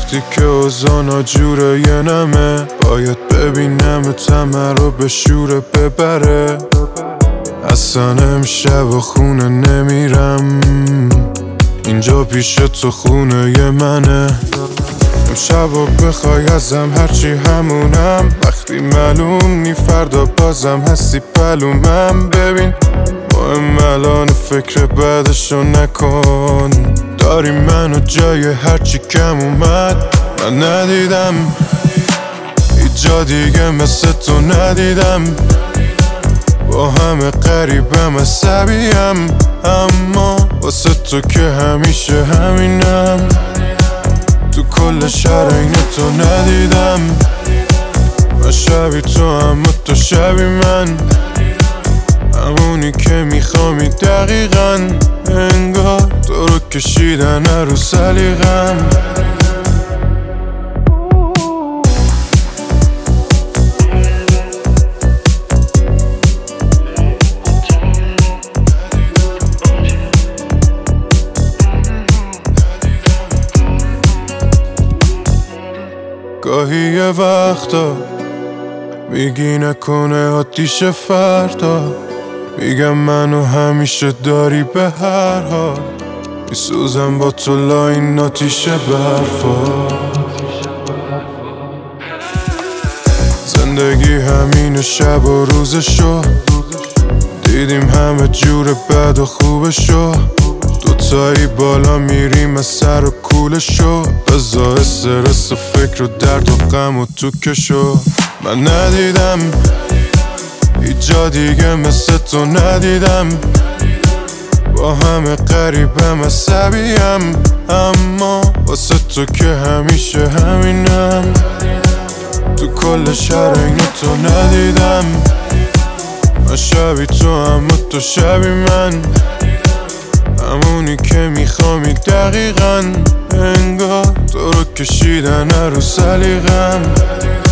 وقتی که اوضاع ناجوره یه نمه باید ببینم تمه رو به شوره ببره. اصلا امشب و خونه نمیرم، اینجا پیش تو خونه ی منه. امشب و بخوای ازم هرچی همونم، وقتی معلوم نی فردا بازم هستی پلومم. ببین مهم الان فکر بعدشو نکن، داری منو جای هرچی کم اومد. من ندیدم هیچ جا دیگه مثل تو ندیدم، با همه قریبم عصبیم، اما واسه تو که همیشه همینم. تو کل شهر این تو ندیدم، من شبی تو اما تو شبی من، همونی که میخوامی دقیقاً. انگار تو رو کشیدن رو سلیقم. گاهی یه وقتا میگی نکنه آتیش فردا، میگم منو همیشه داری به هر حال، میسوزم با تو لا این آتیش برفا. زندگی همین شب و روزشو، دیدیم همه جور بد و خوبشو، دوتایی بالا میریم از سر و کولشو، بزا استرس و فکر و درد و غم و تو کشو. من ندیدم هیچ جا دیگه مثل تو ندیدم، با همه قریبم عصبیم، اما واسه تو که همیشه همینم. تو کل شهر این تو ندیدم، من شبی تو اما تو شبی من، همونی که میخوامی دقیقاً. انگار تو رو کشیدن رو سلیقم.